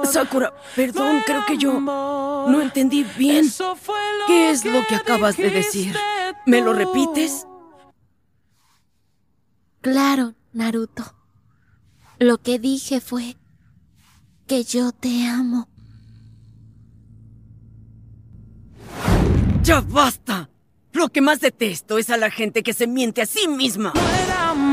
Sakura, perdón, creo que yo no entendí bien. ¿Qué es lo que acabas de decir? ¿Me lo repites? Claro, Naruto. Lo que dije fue que yo te amo. ¡Ya basta! Lo que más detesto es a la gente que se miente a sí misma.